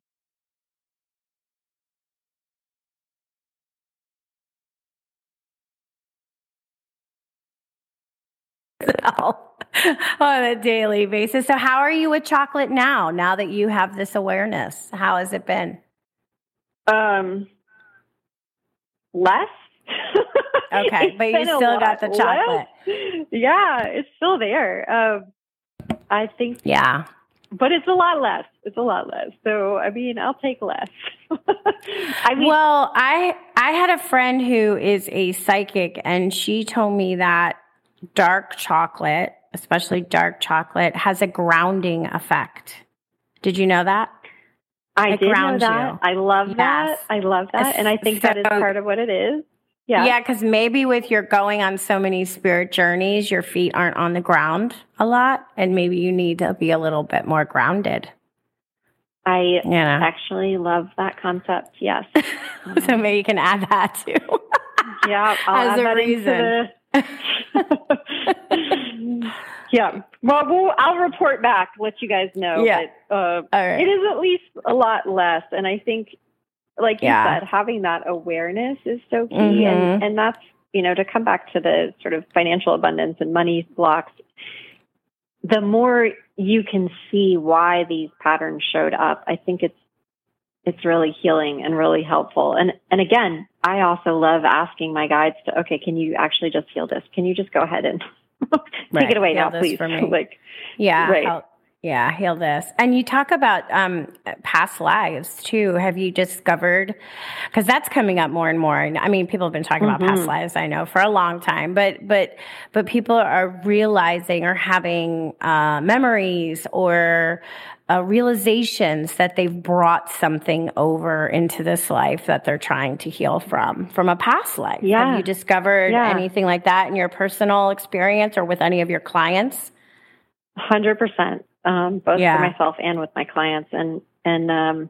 On a daily basis. So how are you with chocolate now, now that you have this awareness? How has it been? Um, less. Okay, It's but you been a still got lot the chocolate. less. Yeah, it's still there. Um, I think, Yeah. but it's a lot less. It's a lot less. So, I mean, I'll take less. I mean, Well, I I had a friend who is a psychic, and she told me that dark chocolate, especially dark chocolate, has a grounding effect. Did you know that? I it did know grounds that. you. I love Yes. that. I love that. And I think that is So- part of what it is. Yeah. Yeah, because maybe with your going on so many spirit journeys, your feet aren't on the ground a lot, and maybe you need to be a little bit more grounded. I You know, actually love that concept. Yes. so maybe you can add that too. Yeah. I'll As add a that reason. into the... Yeah. Well, we'll, I'll report back, let you guys know. Yeah. But, uh, All right. it is at least a lot less. And I think, like you Yeah. said, having that awareness is so key. Mhm. And, and that's, you know, to come back to the sort of financial abundance and money blocks, the more you can see why these patterns showed up, I think it's, it's really healing and really helpful. And, and again, I also love asking my guides to, okay, can you actually just heal this? Can you just go ahead and take Right. it away Heal now, this please? for me. Like, Yeah. Right. Help, yeah. Heal this. And you talk about um, past lives too. Have you discovered, because that's coming up more and more. And I mean, people have been talking about past Mhm. lives, I know, for a long time, but, but, but people are realizing or having uh, memories or uh, realizations that they've brought something over into this life that they're trying to heal from, from a past life. Yeah. Have you discovered Yeah. anything like that in your personal experience or with any of your clients? one hundred percent, um, both Yeah. for myself and with my clients. And, and, um,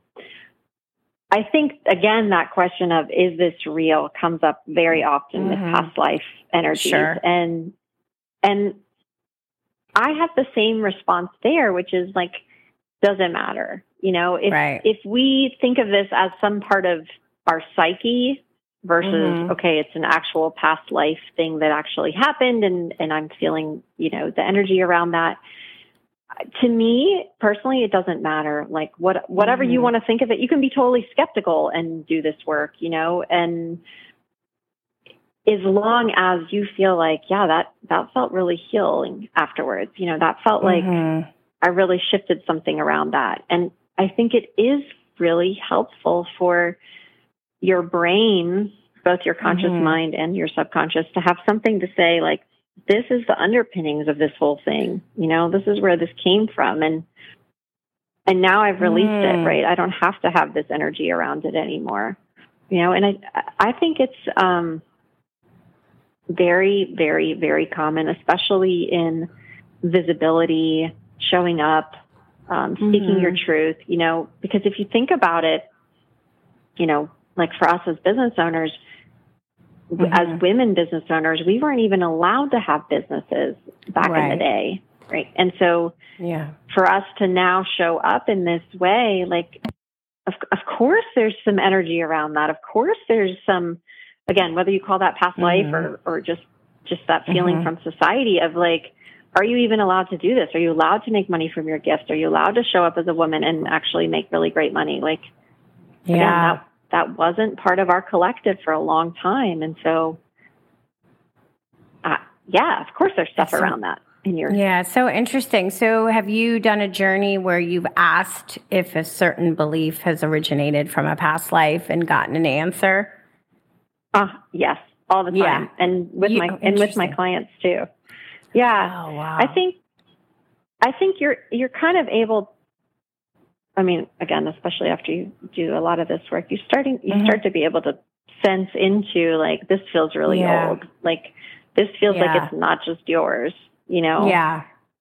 I think, again, that question of, is this real, comes up very often with Mhm. past life energies. Sure. And, and I have the same response there, which is like, doesn't matter. You know, if, Right. if we think of this as some part of our psyche versus, Mhm. okay, it's an actual past life thing that actually happened, and, and I'm feeling, you know, the energy around that. To me personally, it doesn't matter. Like what, whatever you Mhm. want to think of it, you can be totally skeptical and do this work, you know, and as long as you feel like, yeah, that, that felt really healing afterwards, you know, that felt like Mhm. I really shifted something around that. And I think it is really helpful for your brain, both your conscious Mhm. mind and your subconscious, to have something to say like, this is the underpinnings of this whole thing. You know, this is where this came from. And, and now I've released Mm. it, right? I don't have to have this energy around it anymore, you know? And I, I think it's, um, very, very, very common, especially in visibility, showing up, um, speaking Mhm. your truth, you know, because if you think about it, you know, like for us as business owners, Mhm. as women business owners, we weren't even allowed to have businesses back in Right. the day. Right. And so Yeah. for us to now show up in this way, like, of, of course there's some energy around that. Of course there's some, again, whether you call that past life Mhm. or, or just, just that feeling Mhm. from society of like, are you even allowed to do this? Are you allowed to make money from your gift? Are you allowed to show up as a woman and actually make really great money? Like, Yeah. again, that, that wasn't part of our collective for a long time. And so, uh, yeah, of course there's stuff It's so- around that in your, Yeah, so interesting. So have you done a journey where you've asked if a certain belief has originated from a past life and gotten an answer? uh, yes, all the time, Yeah. and with You- my oh, and with my interesting. clients too. Yeah, Oh, wow. I think I think you're you're kind of able. I mean, again, especially after you do a lot of this work, you starting you Mhm. start to be able to sense into like, this feels really Yeah. old. Like this feels Yeah. like it's not just yours, you know? Yeah.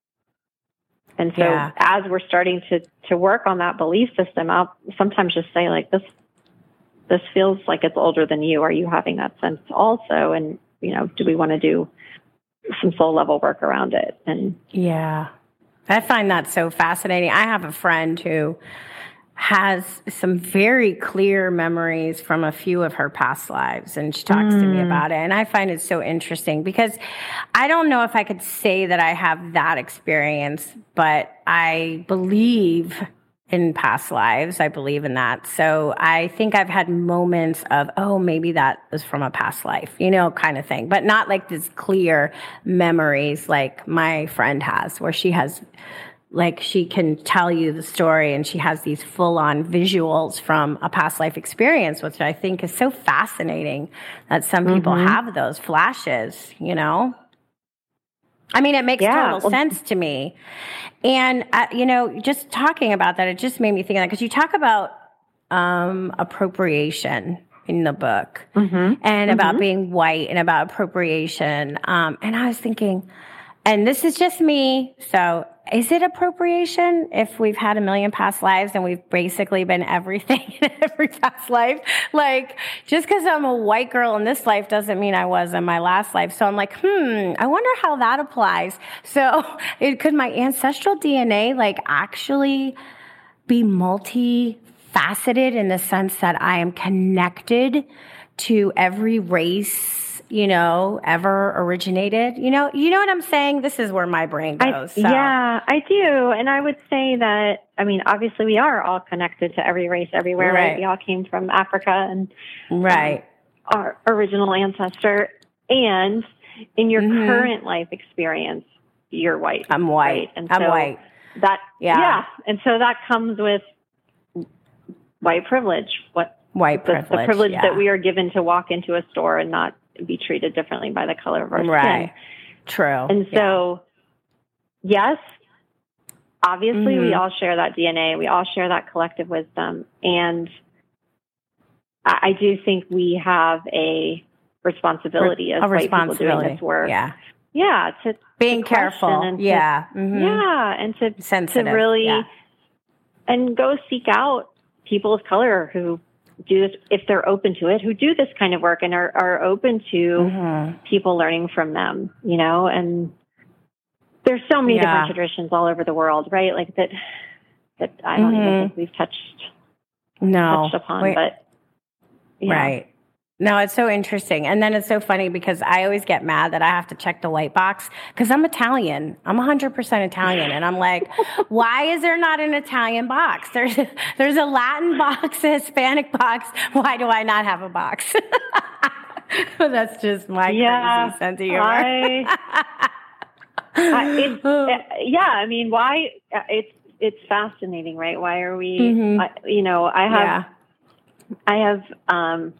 And so Yeah. as we're starting to, to work on that belief system, I'll sometimes just say like, this, this feels like it's older than you. Are you having that sense also? And, you know, do we want to do some soul level work around it? And Yeah. I find that so fascinating. I have a friend who has some very clear memories from a few of her past lives, and she talks to me about it. And I find it so interesting because I don't know if I could say that I have that experience, but I believe in past lives. I believe in that. So I think I've had moments of, oh, maybe that was from a past life, you know, kind of thing, but not like this clear memories like my friend has, where she has, like, she can tell you the story and she has these full on visuals from a past life experience, which I think is so fascinating that some people Mhm. have those flashes, you know? I mean, it makes Yeah. total sense to me. And, uh, you know, just talking about that, it just made me think of that because you talk about um, appropriation in the book Mhm. and about Mhm. being white and about appropriation. Um, and I was thinking, and this is just me, so is it appropriation if we've had a million past lives and we've basically been everything in every past life? Like, just because I'm a white girl in this life doesn't mean I was in my last life. So I'm like, hmm, I wonder how that applies. So it, could my ancestral D N A, like, actually be multifaceted in the sense that I am connected to every race, you know, ever originated? You know, you know what I'm saying? This is where my brain I, goes. So. Yeah, I do. And I would say that, I mean, obviously we are all connected to every race everywhere, right? Right. We all came from Africa and Right. um, our original ancestor. And in your Mhm. current life experience, you're white. I'm white. Right? And I'm so white. That, Yeah. yeah. And so that comes with white privilege. What White the, privilege. the privilege yeah. that we are given to walk into a store and not be treated differently by the color of our Right. skin. True. And so, yes, obviously Mhm. we all share that D N A. We all share that collective wisdom. And I, I do think we have a responsibility as a white people doing responsibility. this work. Yeah. Yeah. To Being to question careful. and to- Yeah. Mhm. Yeah. And to, Sensitive. to really, Yeah. and go seek out people of color who do this, if they're open to it, who do this kind of work and are, are open to Mhm. people learning from them, you know, and there's so many Yeah. different traditions all over the world, right? Like that, that I don't Mhm. even think we've touched, No. touched upon, Wait. but yeah. Right. No, it's so interesting. And then it's so funny because I always get mad that I have to check the white box because I'm Italian. I'm one hundred percent Italian. And I'm like, why is there not an Italian box? There's, there's a Latin box, a Hispanic box. Why do I not have a box? That's just my Yeah, crazy sense of humor. I, I, it's, uh, yeah, I mean, why, uh, it's, it's fascinating, right? Why are we, Mhm. I, you know, I have, Yeah. I have, um,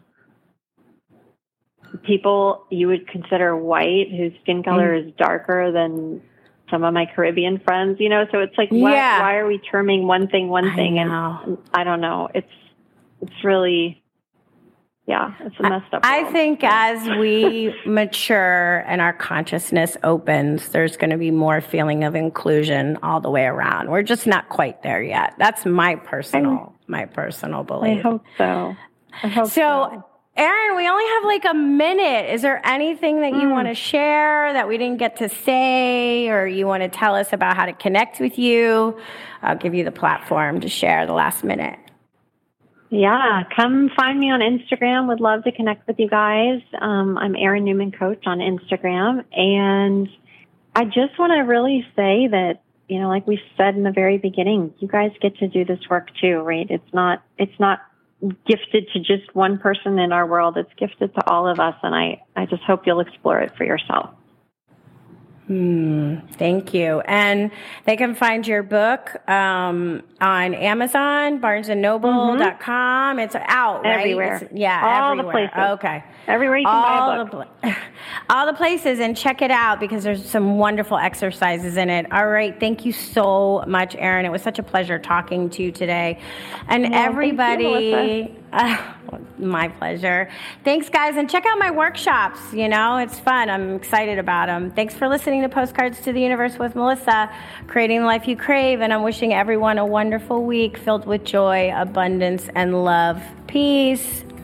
people you would consider white whose skin color Mm. is darker than some of my Caribbean friends, you know, so it's like, why, Yeah. why are we terming one thing, one I thing? know. And I don't know. It's, it's really, yeah, it's a messed up I world. think as we mature and our consciousness opens, there's going to be more feeling of inclusion all the way around. We're just not quite there yet. That's my personal, my personal I belief. hope so. I hope so. So, Erin, we only have like a minute. Is there anything that you Mm. want to share that we didn't get to say, or you want to tell us about how to connect with you? I'll give you the platform to share the last minute. Yeah, come find me on Instagram. Would love to connect with you guys. Um, I'm Erin Newman Coach on Instagram. And I just want to really say that, you know, like we said in the very beginning, you guys get to do this work too, right? It's not, it's not gifted to just one person in our world. It's gifted to all of us. And I, I just hope you'll explore it for yourself. Mm, thank you. And they can find your book um, on Amazon, barnes and noble dot com. Mm-hmm. It's out, right? Everywhere. It's, yeah, all everywhere. the places. Okay. Everywhere you can all buy a book. The, all the places, and check it out because there's some wonderful exercises in it. All right. Thank you so much, Erin. It was such a pleasure talking to you today. And well, everybody... Thank you, Uh, my pleasure. Thanks, guys, and check out my workshops. You know, it's fun. I'm excited about them. Thanks for listening to Postcards to the Universe with Melissa, creating the life you crave, and I'm wishing everyone a wonderful week filled with joy, abundance, and love. Peace.